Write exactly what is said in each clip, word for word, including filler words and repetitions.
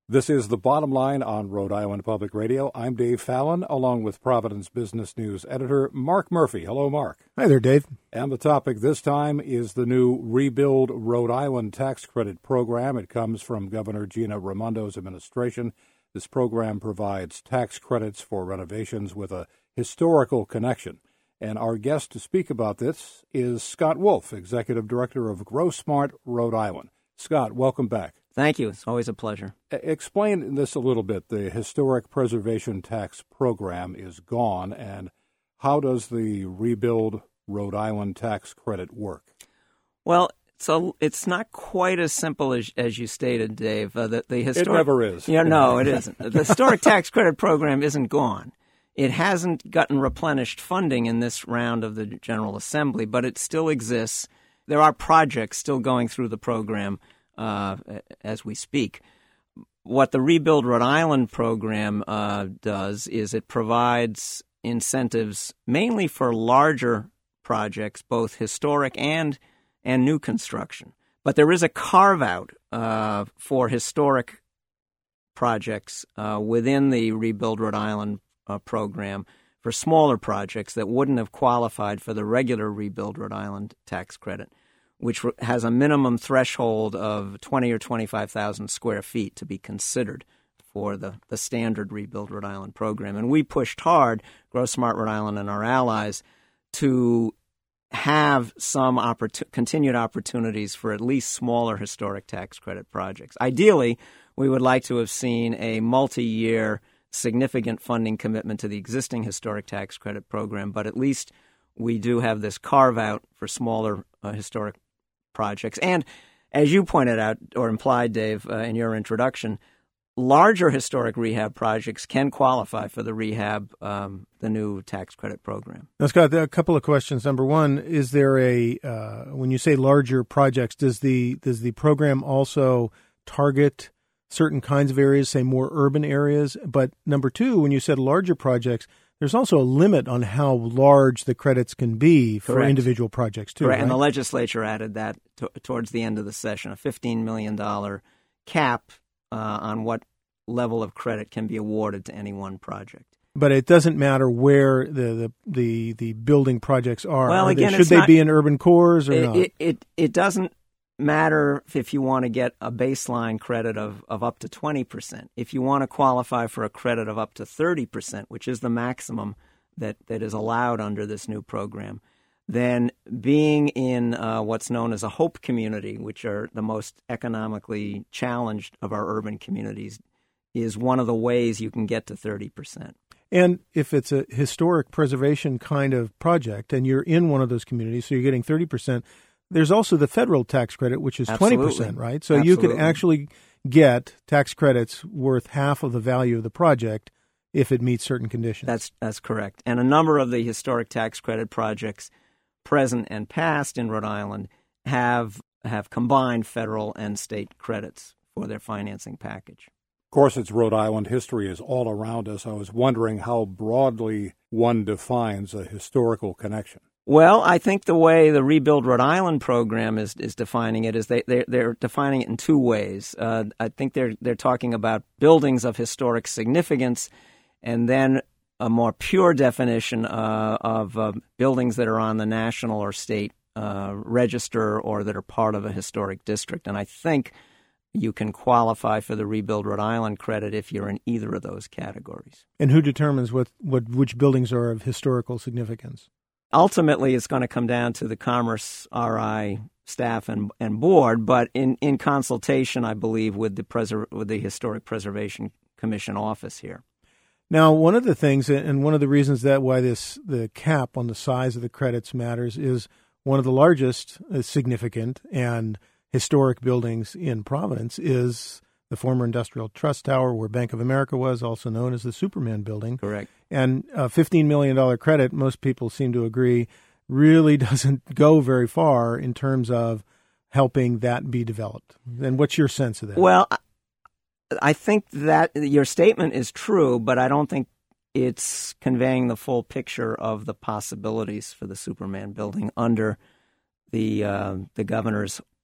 This is The Bottom Line on Rhode Island Public Radio. I'm Dave Fallon, along with Providence Business News editor Mark Murphy. Hello, Mark. Hi there, Dave. And the topic this time is the new Rebuild Rhode Island tax credit program. It comes from Governor Gina Raimondo's administration. This program provides tax credits for renovations with a historical connection. And our guest to speak about this is Scott Wolf, Executive Director of Grow Smart Rhode Island. Scott, welcome back. Thank you. It's always a pleasure. Explain this a little bit. The Historic Preservation Tax Program is gone, and how does the Rebuild Rhode Island tax credit work? Well, so it's not quite as simple as as you stated, Dave. Uh, the, the historic, it never is. Yeah, no, it isn't. The Historic Tax Credit Program isn't gone. It hasn't gotten replenished funding in this round of the General Assembly, but it still exists. There are projects still going through the program Uh, as we speak. What the Rebuild Rhode Island program uh, does is it provides incentives mainly for larger projects, both historic and and new construction. But there is a carve-out uh, for historic projects uh, within the Rebuild Rhode Island uh, program for smaller projects that wouldn't have qualified for the regular Rebuild Rhode Island tax credit, which has a minimum threshold of twenty or twenty-five thousand square feet to be considered for the, the standard Rebuild Rhode Island program. And we pushed hard, Grow Smart Rhode Island and our allies, to have some opportun- continued opportunities for at least smaller historic tax credit projects. Ideally, we would like to have seen a multi-year significant funding commitment to the existing historic tax credit program, but at least we do have this carve-out for smaller uh, historic projects. And as you pointed out or implied, Dave, uh, in your introduction, larger historic rehab projects can qualify for the rehab, um, the new tax credit program. Now, Scott, a couple of questions. Number one, is there a, uh, when you say larger projects, does the does the program also target certain kinds of areas, say more urban areas? But number two, when you said larger projects, there's also a limit on how large the credits can be for Correct. individual projects, too. Correct. Right? And the legislature added that to, towards the end of the session, a fifteen million dollars cap uh, on what level of credit can be awarded to any one project. But it doesn't matter where the, the, the, the building projects are. Well, are again, they, should it's they not, be in urban cores or it, not? It, it, it doesn't matter if you want to get a baseline credit of, of up to twenty percent. If you want to qualify for a credit of up to thirty percent, which is the maximum that, that is allowed under this new program, then being in uh, what's known as a HOPE community, which are the most economically challenged of our urban communities, is one of the ways you can get to thirty percent. And if it's a historic preservation kind of project and you're in one of those communities, so you're getting thirty percent, there's also the federal tax credit, which is Absolutely. twenty percent, right? So Absolutely. you could actually get tax credits worth half of the value of the project if it meets certain conditions. That's that's correct. And a number of the historic tax credit projects, present and past in Rhode Island, have have combined federal and state credits for their financing package. Of course, it's Rhode Island. History is all around us. I was wondering how broadly one defines a historical connection. Well, I think the way the Rebuild Rhode Island program is, is defining it is they, they're, they're defining it in two ways. Uh, I think they're they're talking about buildings of historic significance, and then a more pure definition uh, of uh, buildings that are on the national or state uh, register or that are part of a historic district. And I think you can qualify for the Rebuild Rhode Island credit if you're in either of those categories. And who determines what, what which buildings are of historical significance? Ultimately, it's going to come down to the Commerce R I staff and, and board, but in, in consultation, I believe, with the preser- with the Historic Preservation Commission office here. Now, one of the things, and one of the reasons that why this the cap on the size of the credits matters is one of the largest uh, significant and historic buildings in Providence is the former Industrial Trust Tower where Bank of America was, also known as the Superman Building. Correct. And a fifteen million dollars credit, most people seem to agree, really doesn't go very far in terms of helping that be developed. And what's your sense of that? Well, I think that your statement is true, but I don't think it's conveying the full picture of the possibilities for the Superman Building under the uh, the governor's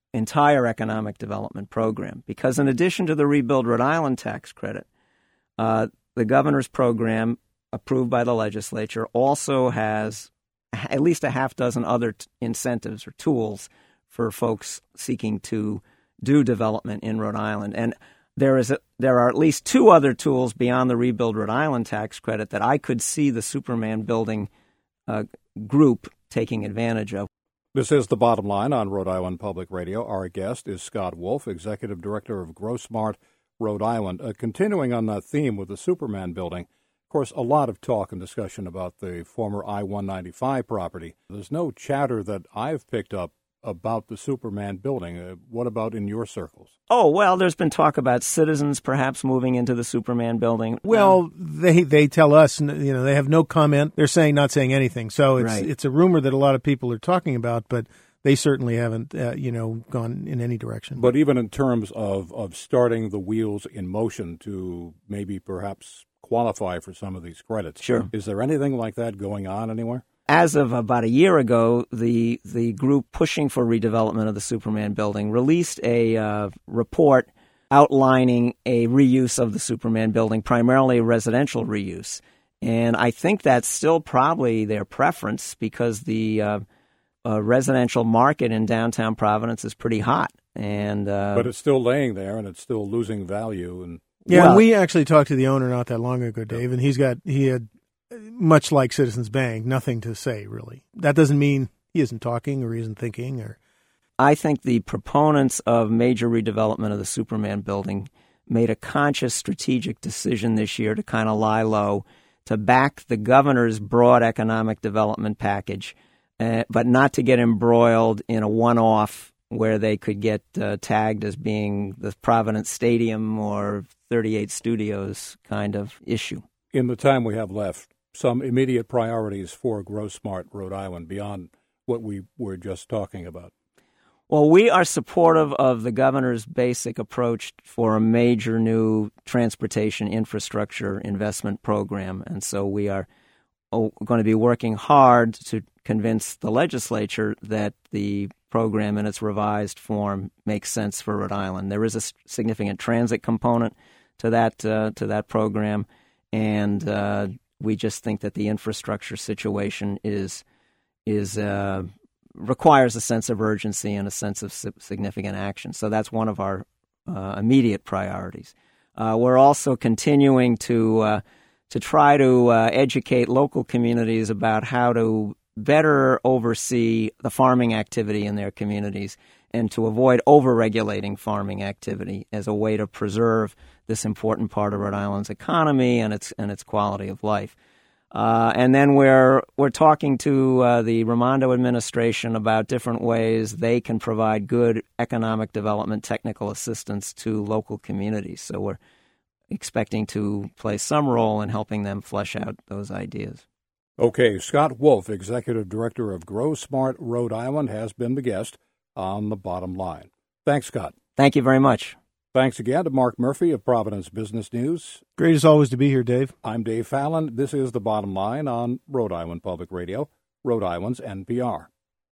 entire economic development program. Because in addition to the Rebuild Rhode Island tax credit, uh, the governor's program, approved by the legislature, also has at least a half dozen other t- incentives or tools for folks seeking to do development in Rhode Island. And there is a, there are at least two other tools beyond the Rebuild Rhode Island tax credit that I could see the Superman Building uh, group taking advantage of. This is The Bottom Line on Rhode Island Public Radio. Our guest is Scott Wolf, Executive Director of GrowSmart Rhode Island. Uh, continuing on that theme with the Superman Building, of course, a lot of talk and discussion about the former I one ninety-five property. There's no chatter that I've picked up about the Superman Building. Uh, what about in your circles? Oh, well, there's been talk about citizens perhaps moving into the Superman Building. Well, they they tell us, you know, they have no comment. They're saying not saying anything. So it's Right. it's a rumor that a lot of people are talking about, but they certainly haven't, uh, you know, gone in any direction. But even in terms of, of starting the wheels in motion to maybe perhaps qualify for some of these credits, Sure. is there anything like that going on anywhere? As of about a year ago, the the group pushing for redevelopment of the Superman Building released a uh, report outlining a reuse of the Superman Building, primarily residential reuse. And I think that's still probably their preference because the uh, uh, residential market in downtown Providence is pretty hot. And uh, But it's still laying there and it's still losing value. And yeah, well- we actually talked to the owner not that long ago, Dave, and he's got he had. Much like Citizens Bank, nothing to say, really. That doesn't mean he isn't talking or he isn't thinking. Or I think the proponents of major redevelopment of the Superman Building made a conscious strategic decision this year to kind of lie low, to back the governor's broad economic development package, uh, but not to get embroiled in a one-off where they could get uh, tagged as being the Providence Stadium or thirty-eight Studios kind of issue. in the time we have left, some immediate priorities for GrowSmart Rhode Island beyond what we were just talking about? Well, we are supportive of the governor's basic approach for a major new transportation infrastructure investment program. And so we are oh, going to be working hard to convince the legislature that the program in its revised form makes sense for Rhode Island. There is a significant transit component to that uh, to that program, and uh, we just think that the infrastructure situation is is uh, requires a sense of urgency and a sense of significant action. So that's one of our uh, immediate priorities. Uh, we're also continuing to uh, to try to uh, educate local communities about how to better oversee the farming activity in their communities and to avoid over-regulating farming activity as a way to preserve this important part of Rhode Island's economy and its and its quality of life. Uh, and then we're we're talking to uh, the Raimondo administration about different ways they can provide good economic development technical assistance to local communities. So we're expecting to play some role in helping them flesh out those ideas. Okay, Scott Wolf, Executive Director of GrowSmart Rhode Island, has been the guest on The Bottom Line. Thanks, Scott. Thank you very much. Thanks again to Mark Murphy of Providence Business News. Great as always to be here, Dave. I'm Dave Fallon. This is The Bottom Line on Rhode Island Public Radio, Rhode Island's N P R.